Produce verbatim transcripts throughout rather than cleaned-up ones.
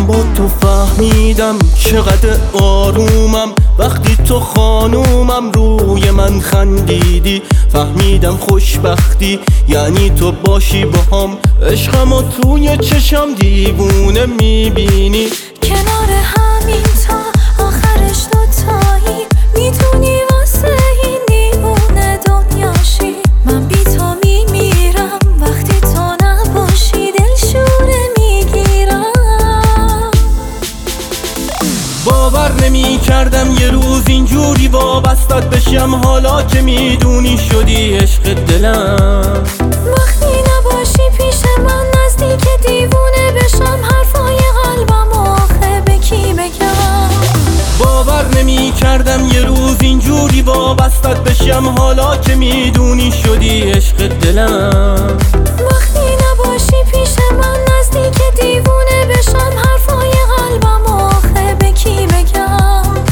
با تو فهمیدم چقدر آرومم وقتی تو خانومم روی من خندیدی. فهمیدم خوشبختی یعنی تو باشی باهام، عشقمو توی چشم دیوونه میبینی. کنار همین تا آخرش دوتایی میتونی واسه این دیوونه دنیاشی. من بی تو میمیرم وقتی تو نباشی، دلشوره میگیرم. باور نمی کردم یه روز اینجوری وابستت بشم، حالا که میدونی شدی عشق دلم. وقتی نباشی پیش من نزدیک دیوونه بشم، حرفای قلبم آخه به کی بگم. باور نمی کردم یه روز اینجوری وابستت بشم، حالا که میدونی شدی عشق دلم. وقتی نباشی پیش من نزدیک دیوونه بشم، حرفای قلبم آخه به کی بگم.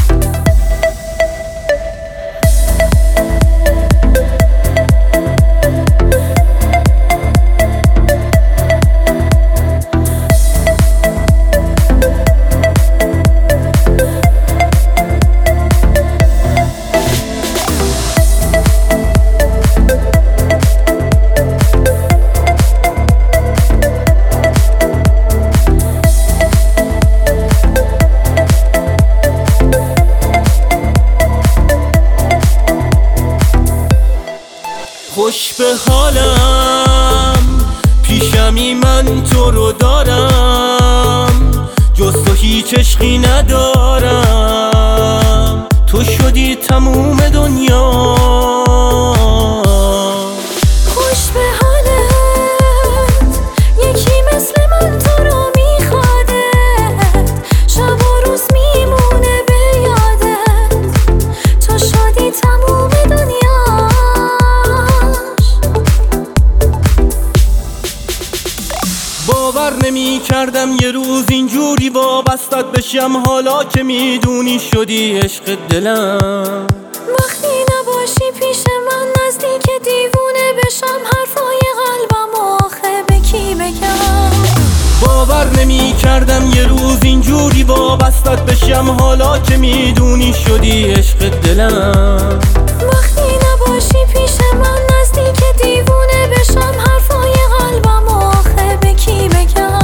خوش به حالم پیشمی من تو رو دارم، جز تو هیچ عشقی ندارم. تو شدی تموم دنیا. خوش به حالت یکی مثل من تو رو میخوادت، شب و روز میمونه به یادت. تو شدی تموم دنیا. باور نمی کردم یه روز اینجوری وابستت بشم، حالا که میدونی شدی عشق دلم. وقتی نباشی پیش من نزدیک دیوونه بشم، حرفای قلبم آخه به کی بگم. باور نمی کردم یه روز اینجوری وابستت بشم، حالا که میدونی شدی عشق دلم. وقتی نباشی پیش من نزدیک دیوونه بشم، حرفای قلبم آخه به کی بگم.